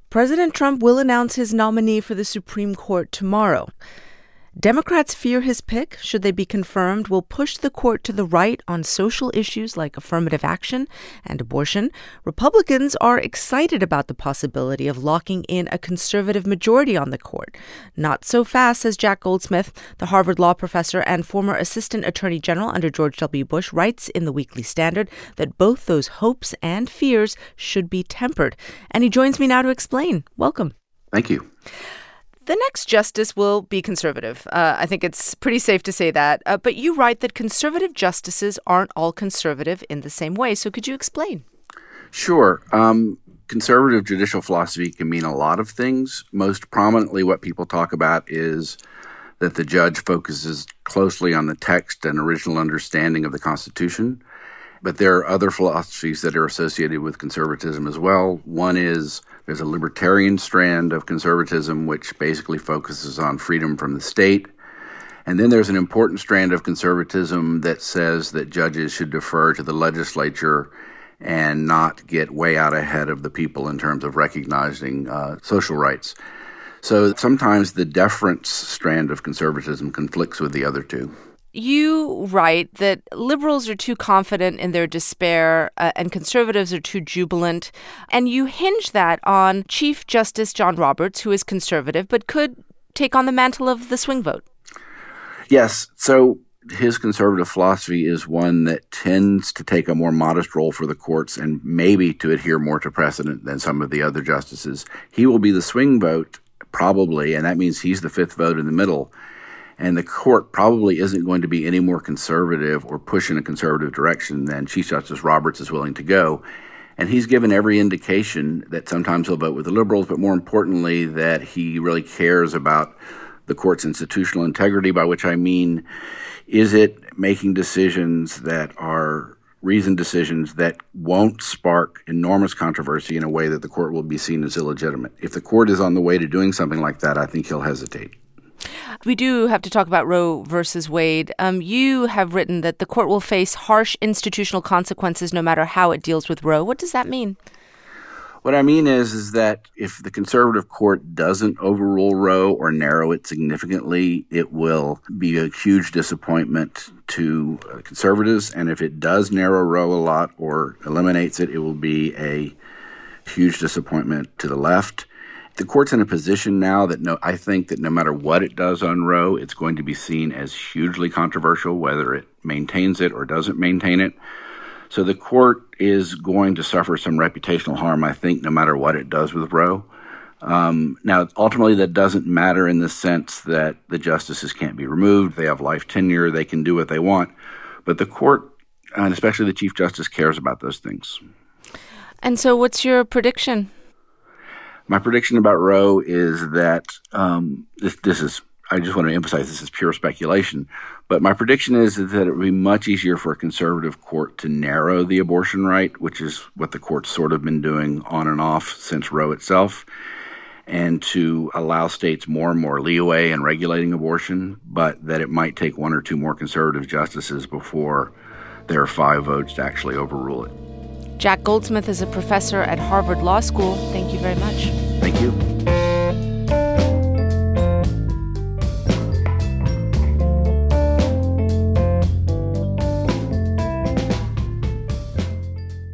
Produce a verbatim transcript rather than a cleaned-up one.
President Trump will announce his nominee for the Supreme Court tomorrow. Democrats fear his pick, should they be confirmed, will push the court to the right on social issues like affirmative action and abortion. Republicans are excited about the possibility of locking in a conservative majority on the court. Not so fast, says Jack Goldsmith, the Harvard law professor and former assistant attorney general under George W. Bush, writes in the Weekly Standard that both those hopes and fears should be tempered. And he joins me now to explain. Welcome. Thank you. The next justice will be conservative. Uh, I think it's pretty safe to say that. Uh, but you write that conservative justices aren't all conservative in the same way. So could you explain? Sure. Um, conservative judicial philosophy can mean a lot of things. Most prominently, what people talk about is that the judge focuses closely on the text and original understanding of the Constitution. But there are other philosophies that are associated with conservatism as well. One is there's a libertarian strand of conservatism, which basically focuses on freedom from the state. And then there's an important strand of conservatism that says that judges should defer to the legislature and not get way out ahead of the people in terms of recognizing uh, social rights. So sometimes the deference strand of conservatism conflicts with the other two. You write that liberals are too confident in their despair uh, and conservatives are too jubilant. And you hinge that on Chief Justice John Roberts, who is conservative, but could take on the mantle of the swing vote. Yes. So his conservative philosophy is one that tends to take a more modest role for the courts and maybe to adhere more to precedent than some of the other justices. He will be the swing vote, probably, and that means he's the fifth vote in the middle. And the court probably isn't going to be any more conservative or push in a conservative direction than Chief Justice Roberts is willing to go. And he's given every indication that sometimes he'll vote with the liberals, but more importantly, that he really cares about the court's institutional integrity, by which I mean, is it making decisions that are reasoned decisions that won't spark enormous controversy in a way that the court will be seen as illegitimate? If the court is on the way to doing something like that, I think he'll hesitate. We do have to talk about Roe versus Wade. Um, you have written that the court will face harsh institutional consequences no matter how it deals with Roe. What does that mean? What I mean is, is that if the conservative court doesn't overrule Roe or narrow it significantly, it will be a huge disappointment to conservatives. And if it does narrow Roe a lot or eliminates it, it will be a huge disappointment to the left. The court's in a position now that no, I think that no matter what it does on Roe, it's going to be seen as hugely controversial, whether it maintains it or doesn't maintain it. So the court is going to suffer some reputational harm, I think, no matter what it does with Roe. Um, now, ultimately, that doesn't matter in the sense that the justices can't be removed. They have life tenure. They can do what they want. But the court, and especially the Chief Justice, cares about those things. And so what's your prediction? My prediction about Roe is that um, this, this is, I just want to emphasize this is pure speculation, but my prediction is that it would be much easier for a conservative court to narrow the abortion right, which is what the court's sort of been doing on and off since Roe itself, and to allow states more and more leeway in regulating abortion, but that it might take one or two more conservative justices before there are five votes to actually overrule it. Jack Goldsmith is a professor at Harvard Law School. Thank you very much. Thank you.